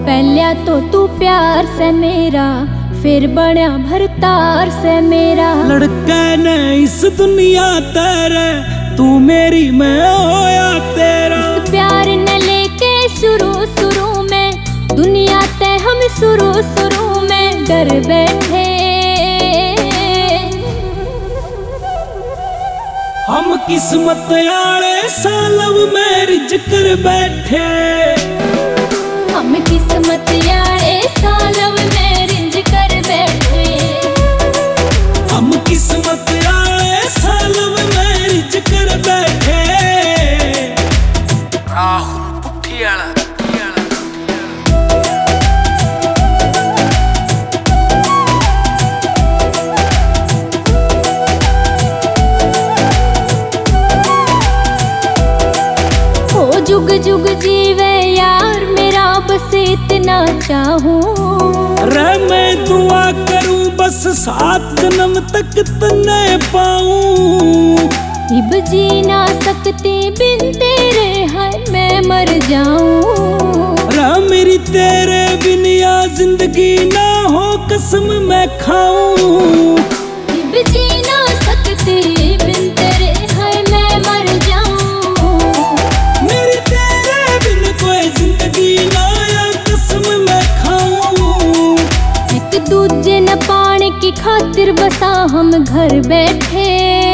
पहले तो तू प्यार से मेरा, फिर बड़ा भरतार से मेरा। लड़का ने इस दुनिया तेरे, तू मेरी मैं होया तेरा। इस प्यार ने लेके शुरू शुरू में, दुनिया ते हम शुरू शुरू में डर बैठे। हम किस्मत आले सालव मैरिज कर बैठे। हम किस्मत आले सालव मैरिज कर बैठे। हम किस्मत आले सालव मैरिज कर बैठे। राहुल पुठियाला जुग जुग जीवे यार मेरा, बस इतना चाहूं। रे मैं दुआ करूं बस 7 जन्म तक तन्ने पाऊं। इब जी ना सकती बिन तेरे, है मैं मर जाऊं। रे मेरी तेरे बिन या जिंदगी ना हो कसम मैं खाऊं। इब जी ना सकती बिन तेरे, है मैं मर जाऊं। जिंदगी ना कसम मैं खाऊं। एक दूजे न पाने की खातिर बसा हम घर बैठे।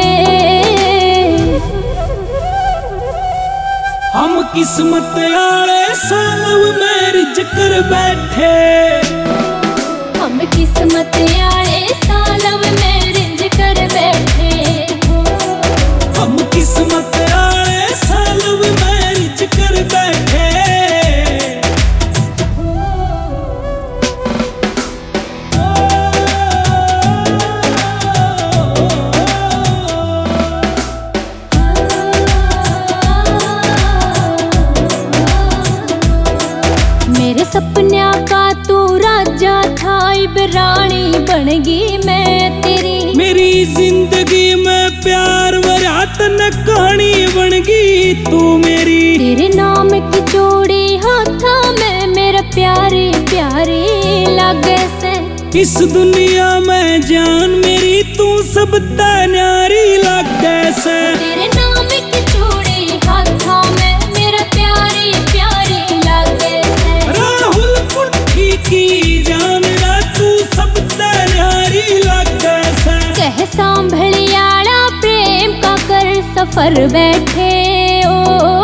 हम किस्मत आले सालव मैरिज कर बैठे। हम किस्मत आले सालव मैरिज कर बैठे। हम किस्मत आले सालव मैरिज कर बैठे। मेरे सपना का तू राजा था, इब रानी बनगी मैं तेरी। मेरी जिंदगी में प्यार वरातन कहानी बनगी तू मेरी। तेरे नाम की चूड़ी हाथा में, मेरा प्यारे प्यारे लागे से। इस दुनिया में जान मेरी तू सब न्यारी लागे से। तेरे नाम की चूड़ी हाथा में, मेरा प्यारे प्यारे लागे से। राहुल पुट्ठी की जान रा तू सब न्यारी लागे से। कह सांभलियाड़ा प्रेम का कर सफर बैठे ओ।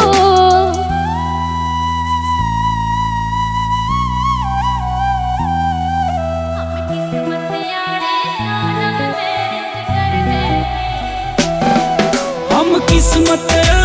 हम किस्मत